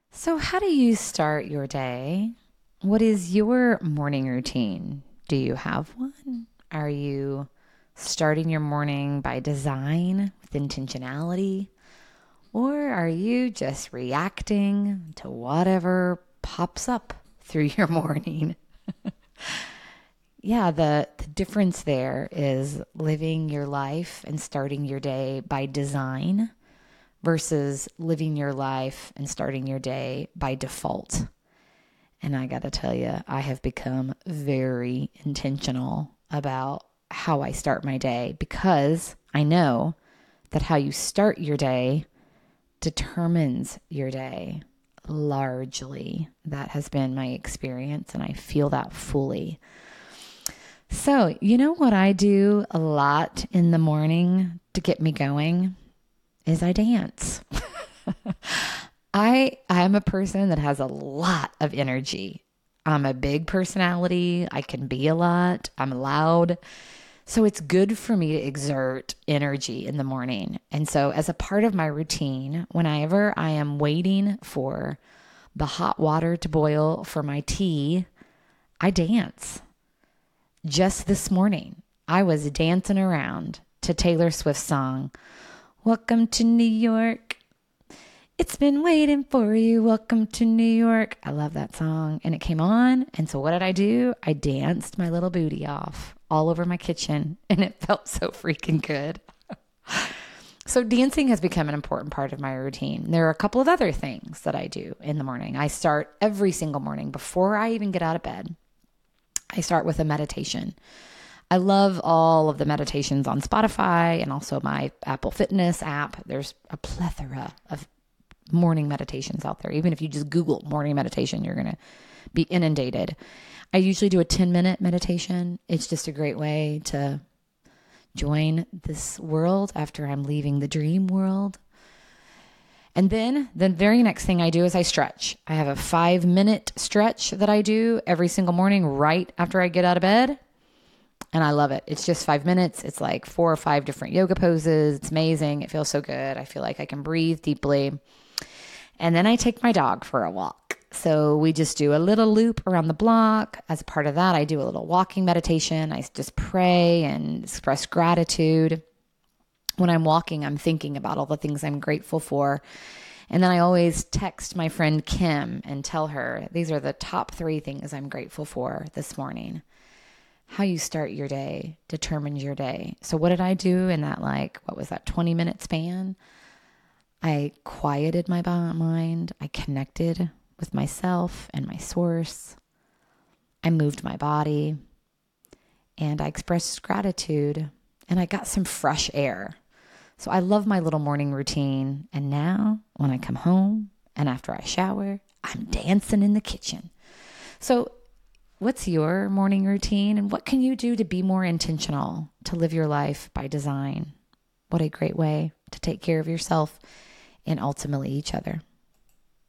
So, how do you start your day? What is your morning routine? Do you have one? Are you starting your morning by design with intentionality? Or are you just reacting to whatever pops up through your morning? Yeah, the difference there is living your life and starting your day by design versus living your life and starting your day by default. And I got to tell you, I have become very intentional about how I start my day because I know that how you start your day determines your day largely. That has been my experience, and I feel that fully. So, you know what I do a lot in the morning to get me going is I dance. I'm a person that has a lot of energy. I'm a big personality. I can be a lot. I'm loud. So it's good for me to exert energy in the morning. And so as a part of my routine, whenever I am waiting for the hot water to boil for my tea, I dance. Just this morning, I was dancing around to Taylor Swift's song, Welcome to New York. It's been waiting for you. Welcome to New York. I love that song. And it came on. And so what did I do? I danced my little booty off all over my kitchen. And it felt so freaking good. So dancing has become an important part of my routine. There are a couple of other things that I do in the morning. I start every single morning before I even get out of bed. I start with a meditation. I love all of the meditations on Spotify and also my Apple Fitness app. There's a plethora of morning meditations out there. Even if you just Google morning meditation, you're going to be inundated. I usually do a 10-minute meditation. It's just a great way to join this world after I'm leaving the dream world. And then the very next thing I do is I stretch. I have a 5-minute stretch that I do every single morning right after I get out of bed. And I love it. It's just 5 minutes. It's like 4 or 5 different yoga poses. It's amazing. It feels so good. I feel like I can breathe deeply. And then I take my dog for a walk. So we just do a little loop around the block. As a part of that, I do a little walking meditation. I just pray and express gratitude. When I'm walking, I'm thinking about all the things I'm grateful for. And then I always text my friend Kim and tell her, these are the top 3 things I'm grateful for this morning. How you start your day determines your day. So what did I do in that, 20-minute span? I quieted my mind. I connected with myself and my source. I moved my body and I expressed gratitude and I got some fresh air. So I love my little morning routine. And now when I come home and after I shower, I'm dancing in the kitchen. So what's your morning routine and what can you do to be more intentional, to live your life by design? What a great way to take care of yourself and ultimately each other.